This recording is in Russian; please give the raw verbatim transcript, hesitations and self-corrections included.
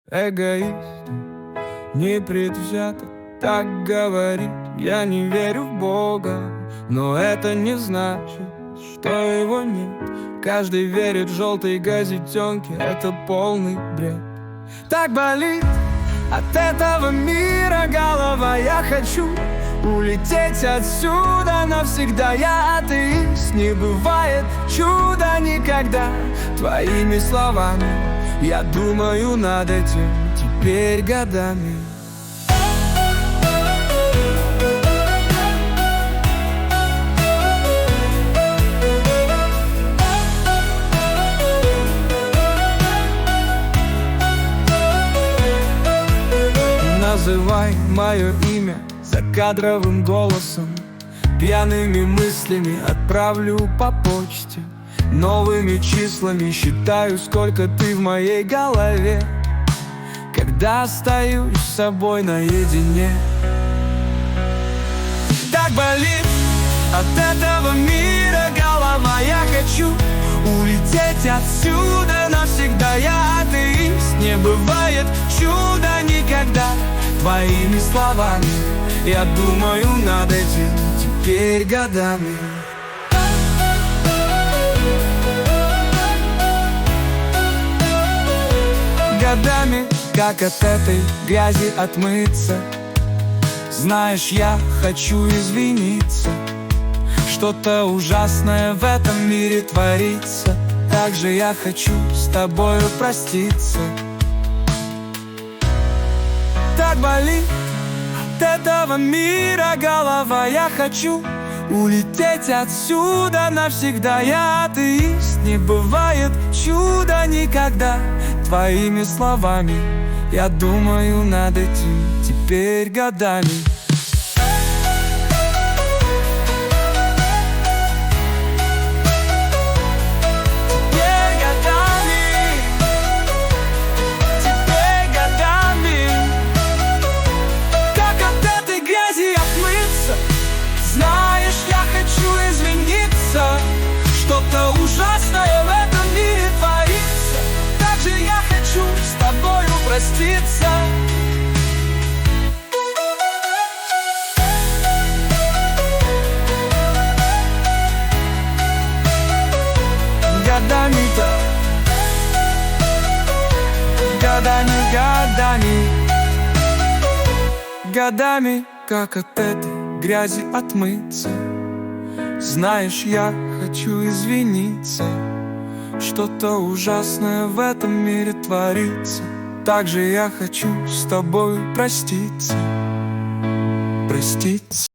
Эгоист, непредвзято так говорит. Я не верю в Бога, но это не значит, что его нет. Каждый верит в желтой газетенке, это полный бред. Так болит от этого мира голова. Я хочу улететь отсюда навсегда. Я атеист, не бывает чуда никогда. Твоими словами я думаю над этим теперь годами. Называй мое имя закадровым голосом, пьяными мыслями отправлю по почте. Новыми числами считаю, сколько ты в моей голове, когда остаюсь с собой наедине. Так болит от этого мира голова. Я хочу улететь отсюда навсегда. Я атеист, не бывает чуда никогда. Твоими словами я думаю над этим теперь годами. Годами, как от этой грязи отмыться. Знаешь, я хочу извиниться. Что-то ужасное в этом мире творится. Также я хочу с тобою проститься. Так болит от этого мира голова. Я хочу улететь отсюда навсегда. Я атеист, не бывает чуда никогда. Твоими словами я думаю над этим теперь годами. Что-то ужасное в этом мире творится. Также я хочу с тобою проститься. Годами-то, годами, годами, годами, как от этой грязи отмыться. Знаешь, я хочу извиниться. Что-то ужасное в этом мире творится. Также я хочу с тобой проститься. Проститься.